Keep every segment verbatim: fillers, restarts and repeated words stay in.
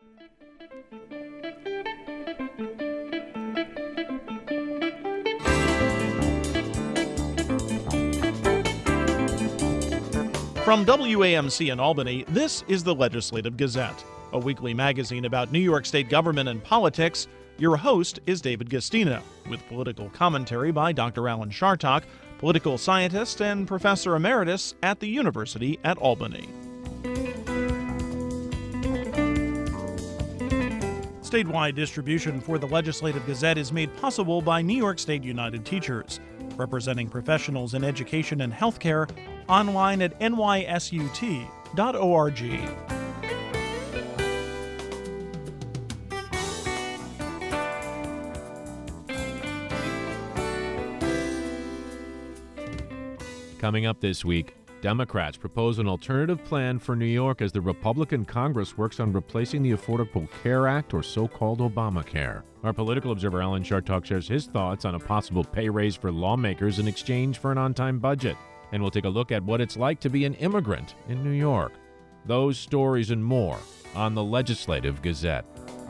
From W A M C in Albany, this is the Legislative Gazette, a weekly magazine about New York State government and politics. Your host is David Gastino, with political commentary by Doctor Alan Chartock, political scientist and professor emeritus at the University at Albany. Statewide distribution for the Legislative Gazette is made possible by New York State United Teachers, representing professionals in education and healthcare, online at N Y S U T dot org. Coming up this week, Democrats propose an alternative plan for New York as the Republican Congress works on replacing the Affordable Care Act, or so-called Obamacare. Our political observer Alan Chartock shares his thoughts on a possible pay raise for lawmakers in exchange for an on-time budget. And we'll take a look at what it's like to be an immigrant in New York. Those stories and more on the Legislative Gazette.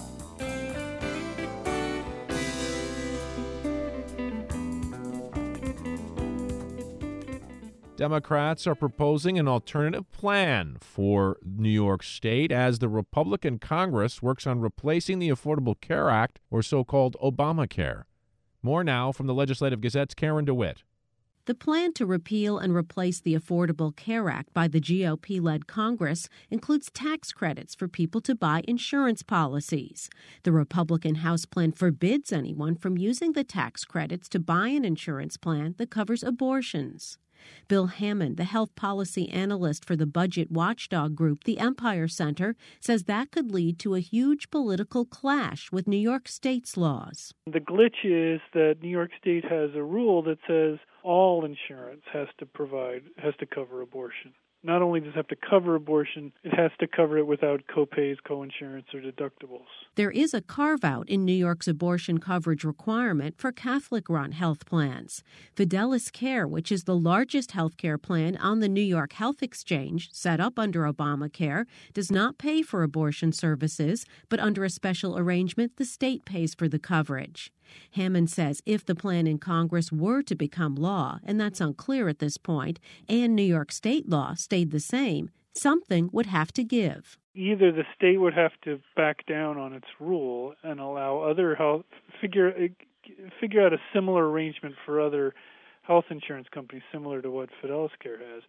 Democrats are proposing an alternative plan for New York State as the Republican Congress works on replacing the Affordable Care Act, or so-called Obamacare. More now from the Legislative Gazette's Karen DeWitt. The plan to repeal and replace the Affordable Care Act by the G O P-led Congress includes tax credits for people to buy insurance policies. The Republican House plan forbids anyone from using the tax credits to buy an insurance plan that covers abortions. Bill Hammond, the health policy analyst for the budget watchdog group, the Empire Center, says that could lead to a huge political clash with New York State's laws. The glitch is that New York State has a rule that says all insurance has to provide, has to cover abortion. Not only does it have to cover abortion, it has to cover it without copays, coinsurance, or deductibles. There is a carve-out in New York's abortion coverage requirement for Catholic-run health plans. Fidelis Care, which is the largest health care plan on the New York Health Exchange, set up under Obamacare, does not pay for abortion services, but under a special arrangement, the state pays for the coverage. Hammond says if the plan in Congress were to become law, and that's unclear at this point, and New York state law stayed the same, something would have to give. Either the state would have to back down on its rule and allow other health, figure, figure out a similar arrangement for other health insurance companies similar to what Fidelis Care has,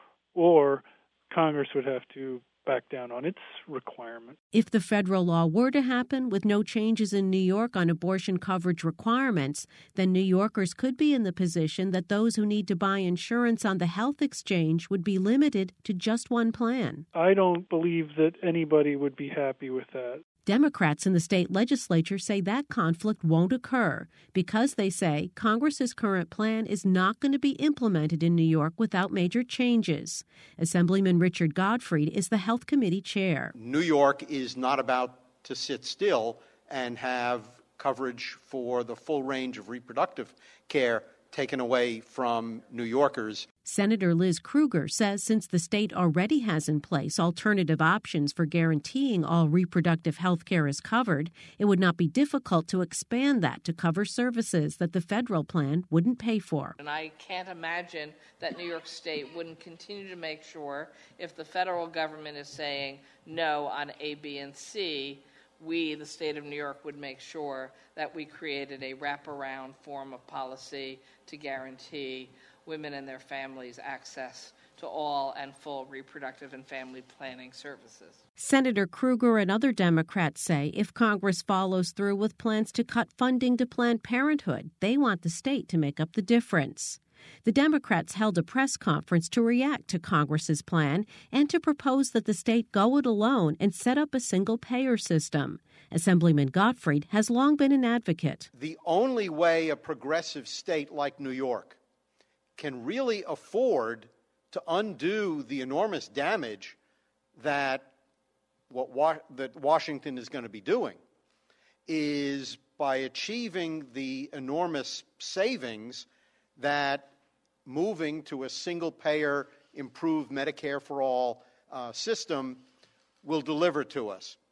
or Congress would have to back down on its requirement. If the federal law were to happen with no changes in New York on abortion coverage requirements, then New Yorkers could be in the position that those who need to buy insurance on the health exchange would be limited to just one plan. I don't believe that anybody would be happy with that. Democrats in the state legislature say that conflict won't occur because they say Congress's current plan is not going to be implemented in New York without major changes. Assemblyman Richard Godfrey is the Health Committee chair. New York is not about to sit still and have coverage for the full range of reproductive care taken away from New Yorkers. Senator Liz Krueger says since the state already has in place alternative options for guaranteeing all reproductive health care is covered, it would not be difficult to expand that to cover services that the federal plan wouldn't pay for. And I can't imagine that New York State wouldn't continue to make sure if the federal government is saying no on A, B, and C, we, the state of New York, would make sure that we created a wraparound form of policy to guarantee women and their families access to all and full reproductive and family planning services. Senator Krueger and other Democrats say if Congress follows through with plans to cut funding to Planned Parenthood, they want the state to make up the difference. The Democrats held a press conference to react to Congress's plan and to propose that the state go it alone and set up a single-payer system. Assemblyman Gottfried has long been an advocate. The only way a progressive state like New York can really afford to undo the enormous damage that what wa- that Washington is going to be doing is by achieving the enormous savings that moving to a single-payer, improved Medicare for all uh, system will deliver to us.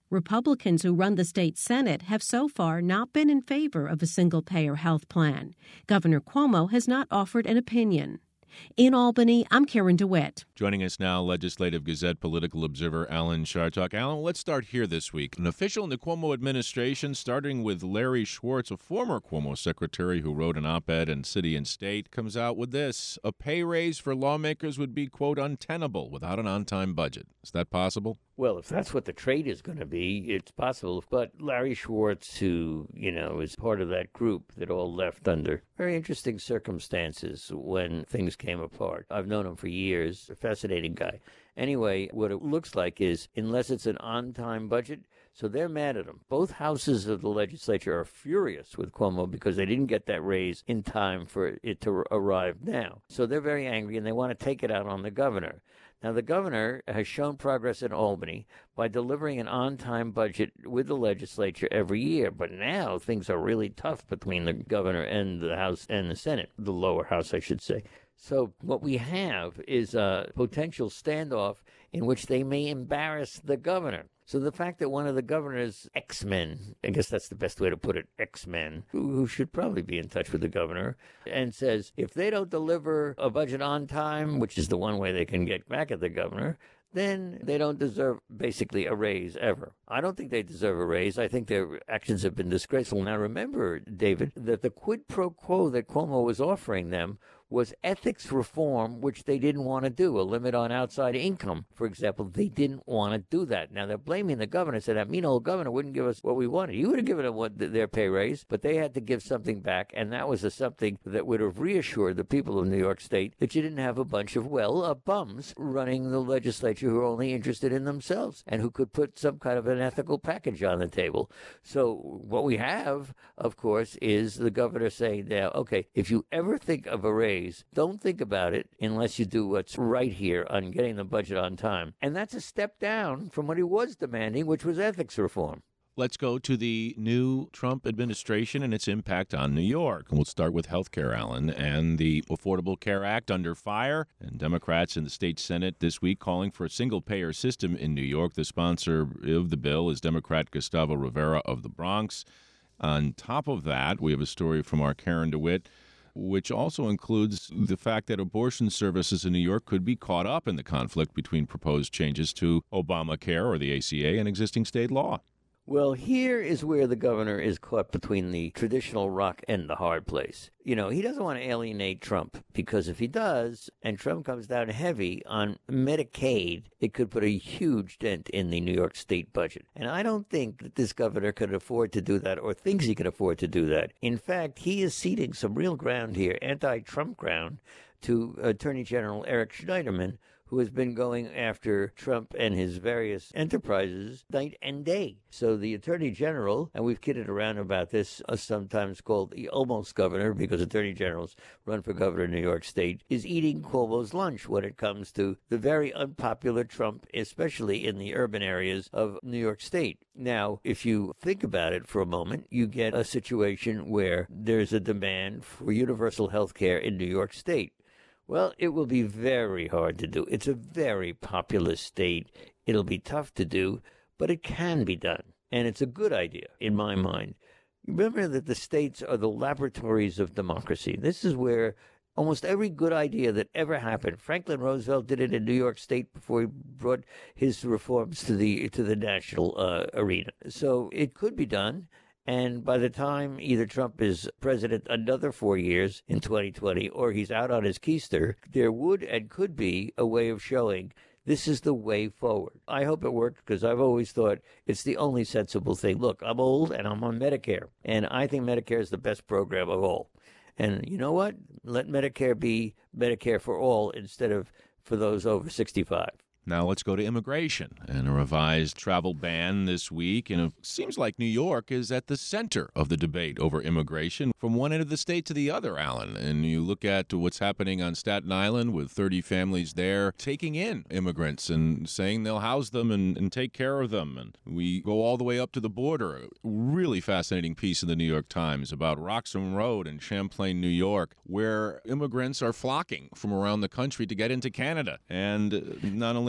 Republicans who run the state Senate have so far not been in favor of a single-payer health plan. Governor Cuomo has not offered an opinion. In Albany, I'm Karen DeWitt. Joining us now, Legislative Gazette political observer Alan Chartock. Alan, let's start here this week. An official in the Cuomo administration, starting with Larry Schwartz, a former Cuomo secretary who wrote an op-ed in City and State, comes out with this. A pay raise for lawmakers would be, quote, untenable without an on-time budget. Is that possible? Well, if that's what the trade is going to be, it's possible. But Larry Schwartz, who, you know, is part of that group that all left under very interesting circumstances when things came apart. I've known him for years, a fascinating guy. Anyway, what it looks like is, unless it's an on-time budget, so they're mad at him. Both houses of the legislature are furious with Cuomo because they didn't get that raise in time for it to arrive now. So they're very angry, and they want to take it out on the governor. Now, the governor has shown progress in Albany by delivering an on-time budget with the legislature every year. But now things are really tough between the governor and the House and the Senate, the lower house, I should say. So what we have is a potential standoff in which they may embarrass the governor. So the fact that one of the governor's X-men, I guess that's the best way to put it, X-men, who, who should probably be in touch with the governor, and says if they don't deliver a budget on time, which is the one way they can get back at the governor, then they don't deserve basically a raise ever. I don't think they deserve a raise. I think their actions have been disgraceful. Now remember, David, that the quid pro quo that Cuomo was offering them was ethics reform, which they didn't want to do, a limit on outside income, for example. They didn't want to do that. Now, they're blaming the governor. Said that mean old governor wouldn't give us what we wanted. He would have given them what, their pay raise, but they had to give something back, and that was a something that would have reassured the people of New York State that you didn't have a bunch of, well, uh, bums running the legislature who are only interested in themselves and who could put some kind of an ethical package on the table. So what we have, of course, is the governor saying now, okay, if you ever think of a raise, don't think about it unless you do what's right here on getting the budget on time. And that's a step down from what he was demanding, which was ethics reform. Let's go to the new Trump administration and its impact on New York. And we'll start with health care, Alan, and the Affordable Care Act under fire. And Democrats in the state Senate this week calling for a single-payer system in New York. The sponsor of the bill is Democrat Gustavo Rivera of the Bronx. On top of that, we have a story from our Karen DeWitt, which also includes the fact that abortion services in New York could be caught up in the conflict between proposed changes to Obamacare or the A C A and existing state law. Well, here is where the governor is caught between the traditional rock and the hard place. You know, he doesn't want to alienate Trump, because if he does, and Trump comes down heavy on Medicaid, it could put a huge dent in the New York State budget. And I don't think that this governor could afford to do that or thinks he can afford to do that. In fact, he is ceding some real ground here, anti-Trump ground, to Attorney General Eric Schneiderman, who has been going after Trump and his various enterprises night and day. So the Attorney General, and we've kidded around about this, uh, sometimes called the almost governor, because Attorney Generals run for governor in New York State, is eating Cuomo's lunch when it comes to the very unpopular Trump, especially in the urban areas of New York State. Now, if you think about it for a moment, you get a situation where there's a demand for universal health care in New York State. Well, it will be very hard to do. It's a very populous state. It'll be tough to do, but it can be done. And it's a good idea, in my mind. Remember that the states are the laboratories of democracy. This is where almost every good idea that ever happened, Franklin Roosevelt did it in New York State before he brought his reforms to the to the national uh, arena. So it could be done. And by the time either Trump is president another four years in twenty twenty or he's out on his keister, there would and could be a way of showing this is the way forward. I hope it works, because I've always thought it's the only sensible thing. Look, I'm old and I'm on Medicare, and I think Medicare is the best program of all. And you know what? Let Medicare be Medicare for all instead of for those over sixty-five. Now let's go to immigration and a revised travel ban this week. And it seems like New York is at the center of the debate over immigration from one end of the state to the other, Alan. And you look at what's happening on Staten Island with thirty families there taking in immigrants and saying they'll house them and, and take care of them. And we go all the way up to the border. A really fascinating piece in the New York Times about Roxham Road in Champlain, New York, where immigrants are flocking from around the country to get into Canada. And not only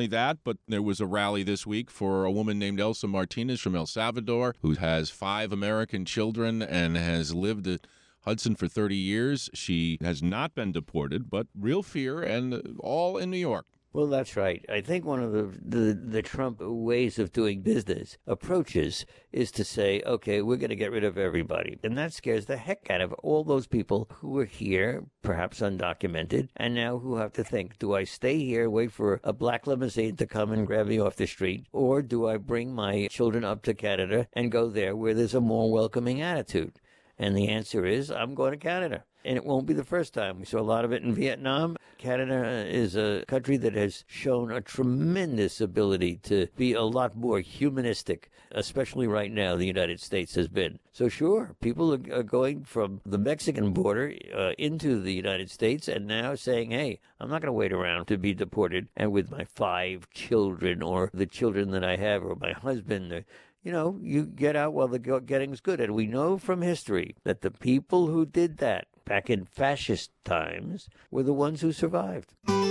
only that, but there was a rally this week for a woman named Elsa Martinez from El Salvador, who has five American children and has lived at Hudson for thirty years. She has not been deported, but real fear, and all in New York. Well, that's right. I think one of the, the, the Trump ways of doing business approaches is to say, okay, we're going to get rid of everybody. And that scares the heck out of all those people who are here, perhaps undocumented, and now who have to think, do I stay here, wait for a black limousine to come and grab me off the street, or do I bring my children up to Canada and go there where there's a more welcoming attitude? And the answer is, I'm going to Canada. And it won't be the first time. We saw a lot of it in Vietnam. Canada is a country that has shown a tremendous ability to be a lot more humanistic, especially right now the United States has been. So sure, people are going from the Mexican border uh, into the United States and now saying, hey, I'm not going to wait around to be deported and with my five children or the children that I have or my husband. Or, you know, you get out while the getting's good. And we know from history that the people who did that back in fascist times were the ones who survived.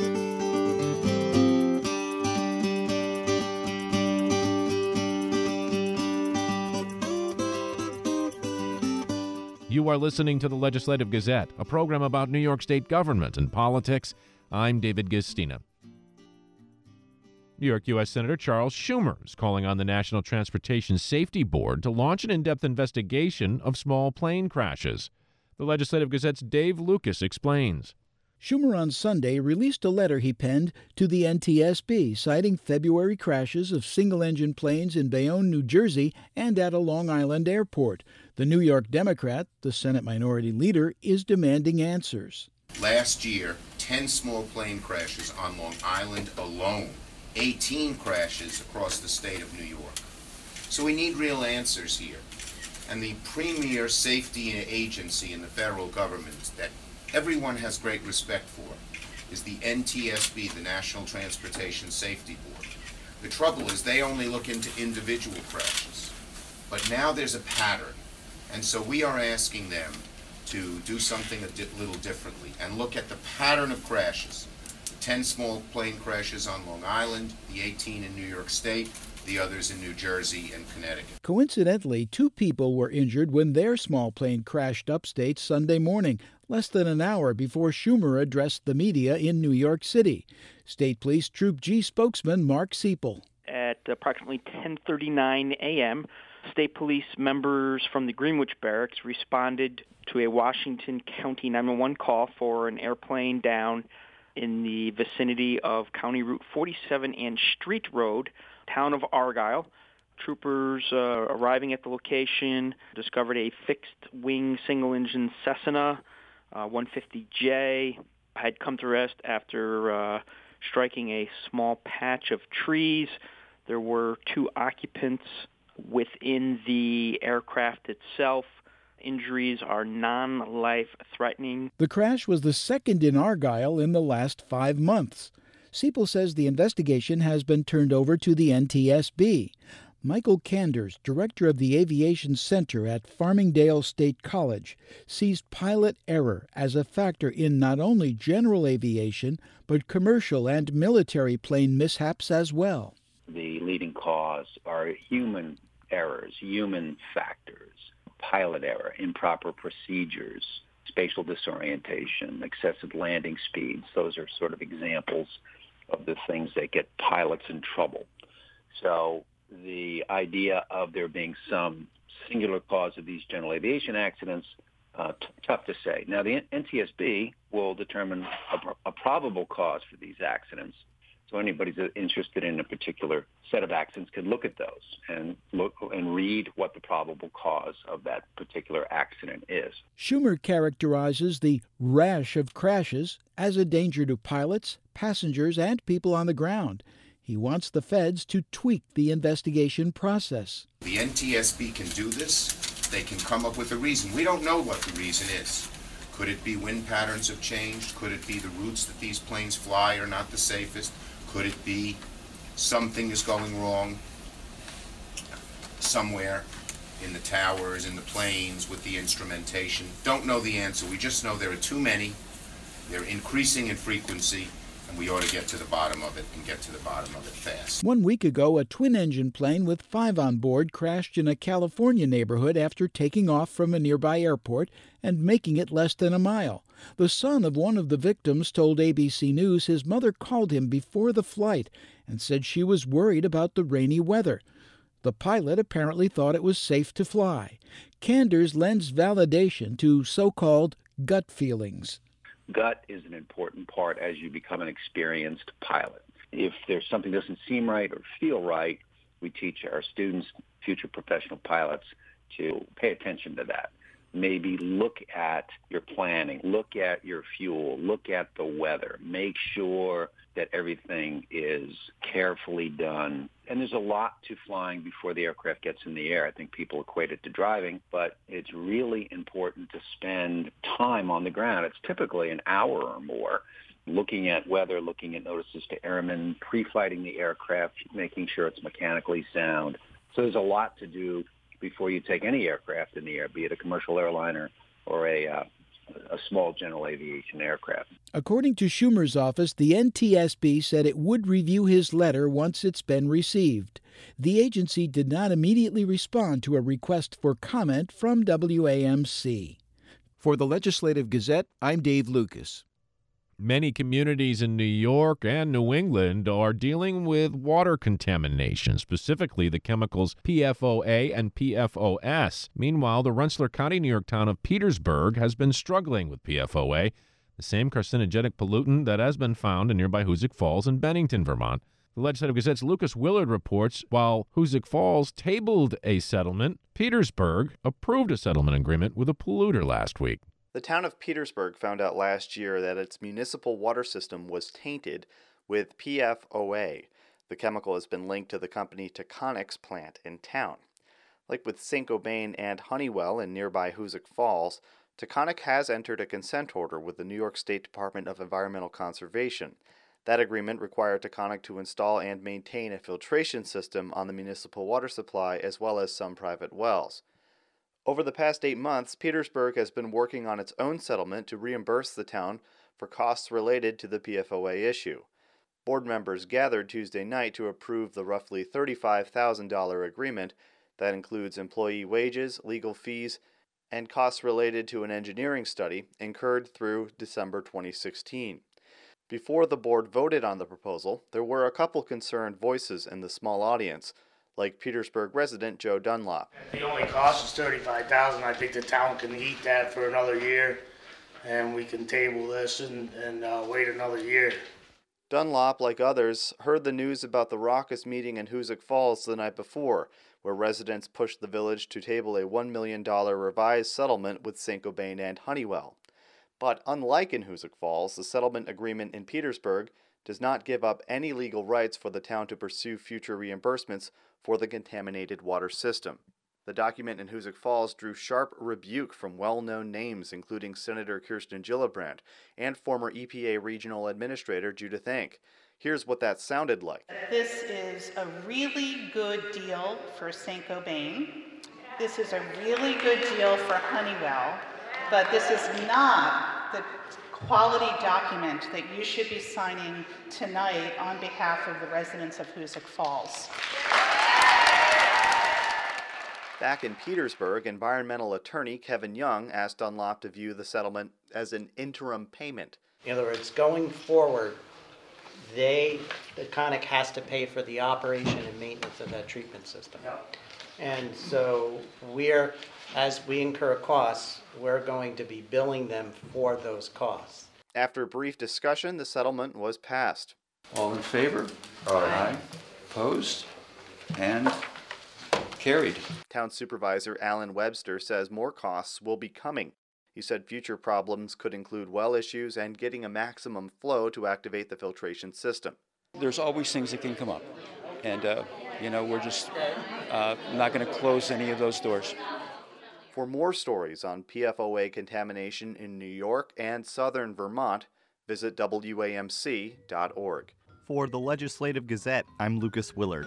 You are listening to the Legislative Gazette, a program about New York State government and politics. I'm David Gistina. New York U S Senator Charles Schumer is calling on the National Transportation Safety Board to launch an in-depth investigation of small plane crashes. The Legislative Gazette's Dave Lucas explains. Schumer on Sunday released a letter he penned to the N T S B citing February crashes of single-engine planes in Bayonne, New Jersey, and at a Long Island airport. The New York Democrat, the Senate Minority Leader, is demanding answers. Last year, ten small plane crashes on Long Island alone, eighteen crashes across the state of New York. So we need real answers here. And the premier safety agency in the federal government that everyone has great respect for is the N T S B, the National Transportation Safety Board. The trouble is they only look into individual crashes. But now there's a pattern. And so we are asking them to do something a di- little differently and look at the pattern of crashes. The ten small plane crashes on Long Island, the eighteen in New York State, the others in New Jersey and Connecticut. Coincidentally, two people were injured when their small plane crashed upstate Sunday morning, less than an hour before Schumer addressed the media in New York City. State Police Troop G spokesman Mark Siepel. At approximately ten thirty-nine a.m., State Police members from the Greenwich Barracks responded to a Washington County nine one one call for an airplane down in the vicinity of County Route forty-seven and Street Road, town of Argyle. Troopers uh, arriving at the location discovered a fixed-wing single-engine Cessna uh, one fifty J had come to rest after uh, striking a small patch of trees. There were two occupants within the aircraft itself. Injuries are non-life-threatening. The crash was the second in Argyle in the last five months. Siepel says the investigation has been turned over to the N T S B. Michael Kanders, director of the Aviation Center at Farmingdale State College, sees pilot error as a factor in not only general aviation, but commercial and military plane mishaps as well. The leading cause are human errors, human factors, pilot error, improper procedures, spatial disorientation, excessive landing speeds. Those are sort of examples of the things that get pilots in trouble. So the idea of there being some singular cause of these general aviation accidents, uh, t- tough to say. Now, the N T S B will determine a, a probable cause for these accidents. So anybody who's interested in a particular set of accidents can look at those and look and read what the probable cause of that particular accident is. Schumer characterizes the rash of crashes as a danger to pilots, passengers, and people on the ground. He wants the feds to tweak the investigation process. The N T S B can do this. They can come up with a reason. We don't know what the reason is. Could it be wind patterns have changed? Could it be the routes that these planes fly are not the safest? Could it be something is going wrong somewhere in the towers, in the planes, with the instrumentation? Don't know the answer. We just know there are too many. They're increasing in frequency, And we ought to get to the bottom of it and get to the bottom of it fast. One week ago, a twin-engine plane with five on board crashed in a California neighborhood after taking off from a nearby airport and making it less than a mile. The son of one of the victims told A B C News his mother called him before the flight and said she was worried about the rainy weather. The pilot apparently thought it was safe to fly. Kanders lends validation to so-called gut feelings. Gut is an important part as you become an experienced pilot. If there's something that doesn't seem right or feel right, we teach our students, future professional pilots, to pay attention to that. Maybe look at your planning, look at your fuel, look at the weather, make sure that everything is carefully done. And there's a lot to flying before the aircraft gets in the air. I think people equate it to driving, but it's really important to spend time on the ground. It's typically an hour or more looking at weather, looking at notices to airmen, pre-flighting the aircraft, making sure it's mechanically sound. So there's a lot to do before you take any aircraft in the air, be it a commercial airliner or a uh, a small general aviation aircraft. According to Schumer's office, the N T S B said it would review his letter once it's been received. The agency did not immediately respond to a request for comment from W A M C. For the Legislative Gazette, I'm Dave Lucas. Many communities in New York and New England are dealing with water contamination, specifically the chemicals P F O A and P F O S. Meanwhile, the Rensselaer County, New York town of Petersburg has been struggling with P F O A, the same carcinogenic pollutant that has been found in nearby Hoosick Falls and Bennington, Vermont. The Legislative Gazette's Lucas Willard reports while Hoosick Falls tabled a settlement, Petersburg approved a settlement agreement with a polluter last week. The town of Petersburg found out last year that its municipal water system was tainted with P F O A. The chemical has been linked to the company Taconic's plant in town. Like with Saint-Gobain and Honeywell in nearby Hoosick Falls, Taconic has entered a consent order with the New York State Department of Environmental Conservation. That agreement required Taconic to install and maintain a filtration system on the municipal water supply as well as some private wells. Over the past eight months, Petersburg has been working on its own settlement to reimburse the town for costs related to the P F O A issue. Board members gathered Tuesday night to approve the roughly thirty-five thousand dollars agreement that includes employee wages, legal fees, and costs related to an engineering study incurred through December twenty sixteen. Before the board voted on the proposal, there were a couple concerned voices in the small audience, like Petersburg resident Joe Dunlop. The only cost is thirty-five thousand dollars. I think the town can eat that for another year, and we can table this and, and uh, wait another year. Dunlop, like others, heard the news about the raucous meeting in Hoosick Falls the night before, where residents pushed the village to table a one million dollars revised settlement with Saint-Gobain and Honeywell. But unlike in Hoosick Falls, the settlement agreement in Petersburg does not give up any legal rights for the town to pursue future reimbursements for the contaminated water system. The document in Hoosick Falls drew sharp rebuke from well-known names, including Senator Kirsten Gillibrand and former E P A Regional Administrator Judith Enck. Here's what that sounded like. This is a really good deal for Saint-Gobain. This is a really good deal for Honeywell, but this is not the quality document that you should be signing tonight on behalf of the residents of Hoosick Falls. Back in Petersburg, environmental attorney Kevin Young asked Dunlop to view the settlement as an interim payment. In other words, going forward, they, the Taconic has to pay for the operation and maintenance of that treatment system. Yep. And so we're, as we incur costs, we're going to be billing them for those costs. After brief discussion, the settlement was passed. All in favor? Aye. Opposed? And carried. Town Supervisor Alan Webster says more costs will be coming. He said future problems could include well issues and getting a maximum flow to activate the filtration system. There's always things that can come up. And, uh, you know, we're just uh, not going to close any of those doors. For more stories on P F O A contamination in New York and southern Vermont, visit W A M C dot org. For the Legislative Gazette, I'm Lucas Willard.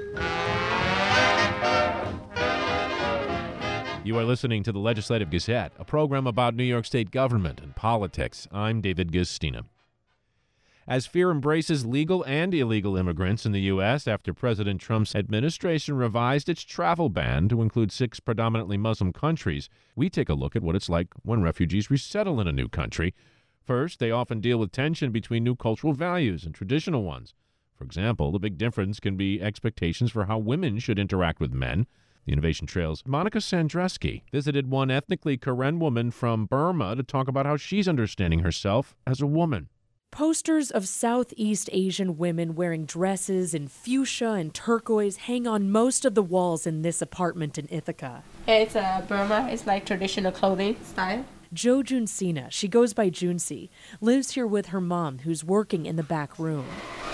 You are listening to the Legislative Gazette, a program about New York State government and politics. I'm David Guistina. as fear embraces legal and illegal immigrants in the U S after President Trump's administration revised its travel ban to include six predominantly Muslim countries. We take a look at what it's like when refugees resettle in a new country. First, they often deal with tension between new cultural values and traditional ones. For example, the big difference can be expectations for how women should interact with men. The Innovation Trail's Monica Sandreski visited one ethnically Karen woman from Burma to talk about how she's understanding herself as a woman. Posters of Southeast Asian women wearing dresses in fuchsia and turquoise hang on most of the walls in this apartment in Ithaca. It's uh, Burma. It's like traditional clothing style. Jo Junsina, she goes by Junsi, lives here with her mom, who's working in the back room.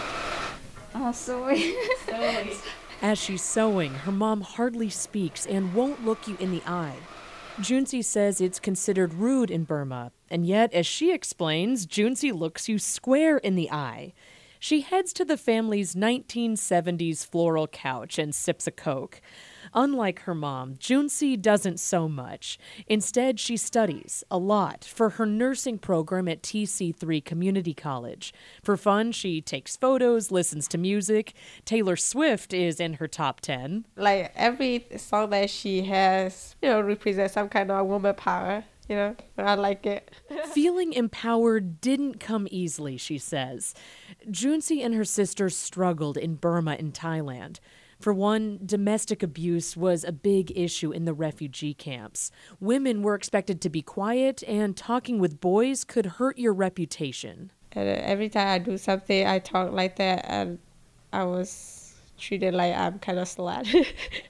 Oh, sorry. sorry. As she's sewing, her mom hardly speaks and won't look you in the eye. Junsi says it's considered rude in Burma, and yet, as she explains, Junsi looks you square in the eye. She heads to the family's nineteen seventies floral couch and sips a Coke. Unlike her mom, Junsi doesn't sew much. Instead, she studies a lot for her nursing program at T C three Community College. For fun, she takes photos, listens to music. Taylor Swift is in her top ten. Like every song that she has, you know, represents some kind of woman power. You know, I like it. Feeling empowered didn't come easily, she says. Junsi and her sisters struggled in Burma and Thailand. For one, domestic abuse was a big issue in the refugee camps. Women were expected to be quiet, and talking with boys could hurt your reputation. And every time I do something, I talk like that, and I was treated like I'm kind of slut.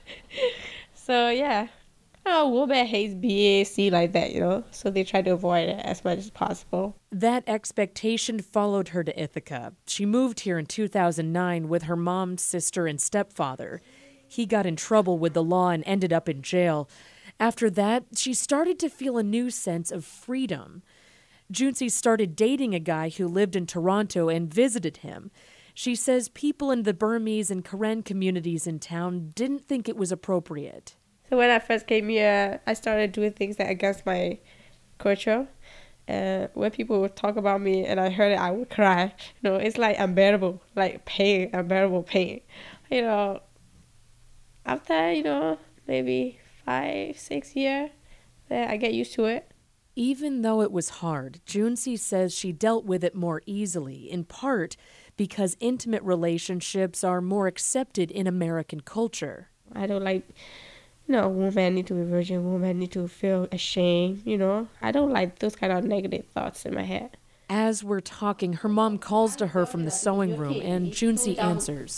So, yeah. Oh, woman hates being seen like that, you know, so they try to avoid it as much as possible. That expectation followed her to Ithaca. She moved here in two thousand nine with her mom, sister, and stepfather. He got in trouble with the law and ended up in jail. After that, she started to feel a new sense of freedom. Junsi started dating a guy who lived in Toronto and visited him. She says people in the Burmese and Karen communities in town didn't think it was appropriate. So when I first came here, I started doing things that against my culture. And when people would talk about me and I heard it, I would cry. You know, it's like unbearable, like pain, unbearable pain. You know, after, you know, maybe five, six years, then I get used to it. Even though it was hard, Junsi says she dealt with it more easily, in part because intimate relationships are more accepted in American culture. I don't like... No, women need to be virgin, women need to feel ashamed, you know. I don't like those kind of negative thoughts in my head. As we're talking, her mom calls to her from the sewing room, and Junsi answers.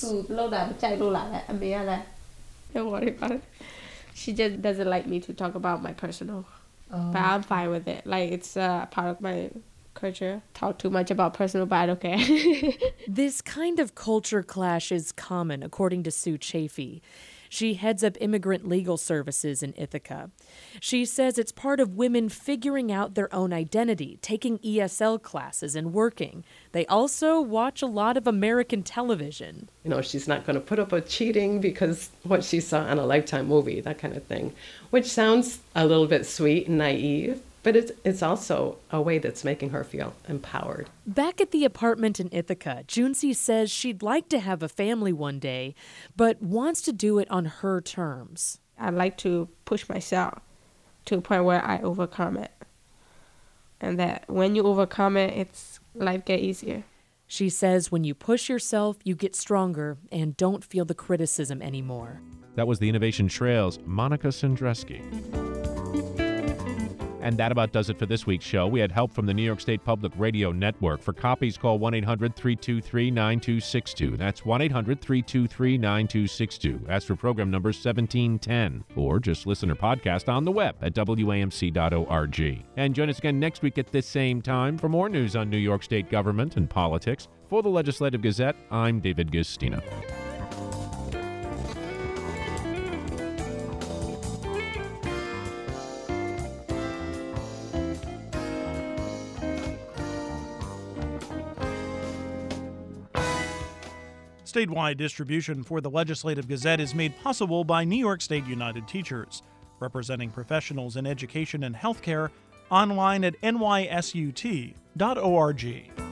Don't worry about it. She just doesn't like me to talk about my personal. Oh. But I'm fine with it. Like, it's uh, part of my culture. Talk too much about personal, but I don't care. This kind of culture clash is common, according to Sue Chafee. She heads up immigrant legal services in Ithaca. She says it's part of women figuring out their own identity, taking E S L classes and working. They also watch a lot of American television. You know, she's not going to put up with cheating because what she saw on a Lifetime movie, that kind of thing, which sounds a little bit sweet and naive. But it's, it's also a way that's making her feel empowered. Back at the apartment in Ithaca, Junsi says she'd like to have a family one day, but wants to do it on her terms. I'd like to push myself to a point where I overcome it. And that when you overcome it, it's life gets easier. She says when you push yourself, you get stronger and don't feel the criticism anymore. That was the Innovation Trail's Monica Sandreski. And that about does it for this week's show. We had help from the New York State Public Radio Network. For copies, call one eight hundred three two three nine two six two. That's one eight hundred three two three nine two six two. Ask for program number seventeen ten. Or just listen or podcast on the web at W A M C dot org. And join us again next week at this same time for more news on New York State government and politics. For the Legislative Gazette, I'm David Gistina. Statewide distribution for the Legislative Gazette is made possible by New York State United Teachers, representing professionals in education and healthcare, online at N Y S U T dot org.